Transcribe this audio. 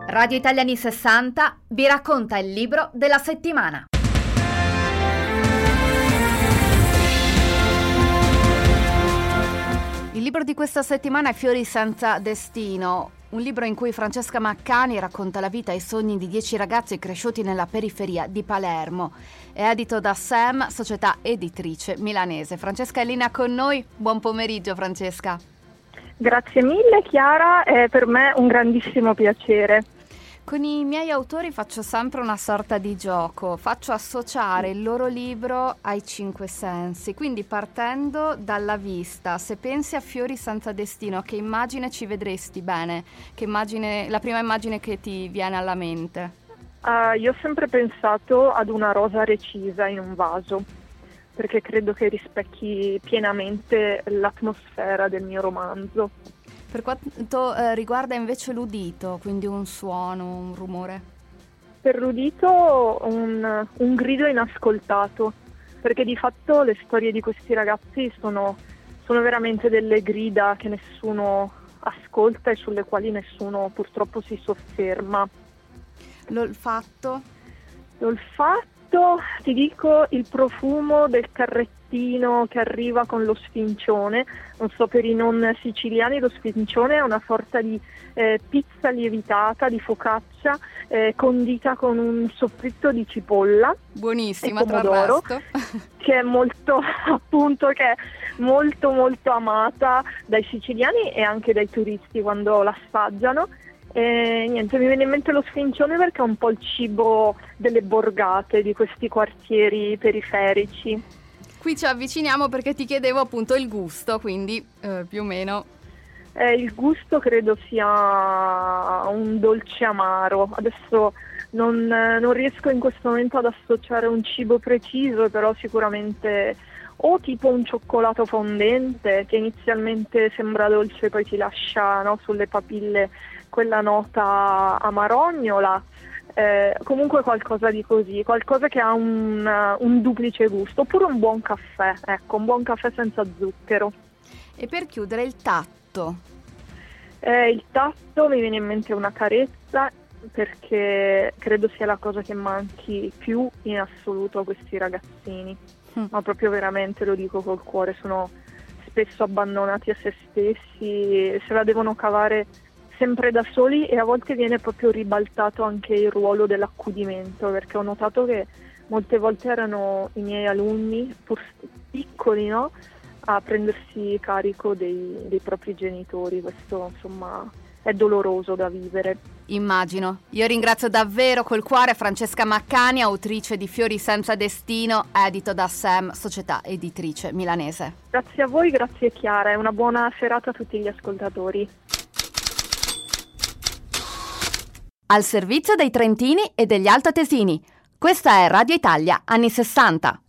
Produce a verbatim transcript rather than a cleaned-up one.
Radio Italia anni sessanta vi racconta il libro della settimana. Il libro di questa settimana è Fiori senza destino, un libro in cui Francesca Maccani racconta la vita e i sogni di dieci ragazzi cresciuti nella periferia di Palermo. È edito da Sam, società editrice milanese. Francesca è in linea con noi. Buon pomeriggio, Francesca. Grazie mille Chiara, è per me un grandissimo piacere. Con i miei autori faccio sempre una sorta di gioco, faccio associare il loro libro ai cinque sensi, quindi partendo dalla vista, se pensi a Fiori senza destino, che immagine ci vedresti bene? Che immagine, la prima immagine che ti viene alla mente? Uh, io ho sempre pensato ad una rosa recisa in un vaso, perché credo che rispecchi pienamente l'atmosfera del mio romanzo. Per quanto eh, riguarda invece l'udito, quindi un suono, un rumore? Per l'udito un, un grido inascoltato, perché di fatto le storie di questi ragazzi sono, sono veramente delle grida che nessuno ascolta e sulle quali nessuno purtroppo si sofferma. L'olfatto? L'olfatto, ti dico, il profumo del carrettino che arriva con lo sfincione. Non so, per i non siciliani lo sfincione è una sorta di eh, pizza lievitata, di focaccia, eh, condita con un soffritto di cipolla. Buonissima, e pomodoro, tra il resto. Che è molto, appunto, che è molto molto amata dai siciliani e anche dai turisti quando l'assaggiano. E niente, mi viene in mente lo sfincione perché è un po' il cibo delle borgate di questi quartieri periferici. Qui ci avviciniamo perché ti chiedevo appunto il gusto, quindi eh, più o meno. Eh, il gusto credo sia un dolce amaro. Adesso non, non riesco in questo momento ad associare un cibo preciso, però sicuramente o tipo un cioccolato fondente che inizialmente sembra dolce, poi ti lascia, no, sulle papille quella nota amarognola, eh, comunque qualcosa di così, qualcosa che ha un, un duplice gusto, oppure un buon caffè, ecco, un buon caffè senza zucchero. E per chiudere, il tatto? Eh, il tatto mi viene in mente una carezza, perché credo sia la cosa che manchi più in assoluto a questi ragazzini, mm. ma proprio veramente lo dico col cuore, sono spesso abbandonati a se stessi, se la devono cavare sempre da soli, e a volte viene proprio ribaltato anche il ruolo dell'accudimento, perché ho notato che molte volte erano i miei alunni, pur piccoli, no, a prendersi carico dei, dei propri genitori. Questo insomma è doloroso da vivere. Immagino. Io ringrazio davvero col cuore Francesca Maccani, autrice di Fiori senza destino, edito da Sam, società editrice milanese. Grazie a voi, grazie Chiara, e una buona serata a tutti gli ascoltatori. Al servizio dei trentini e degli altoatesini. Questa è Radio Italia anni sessanta.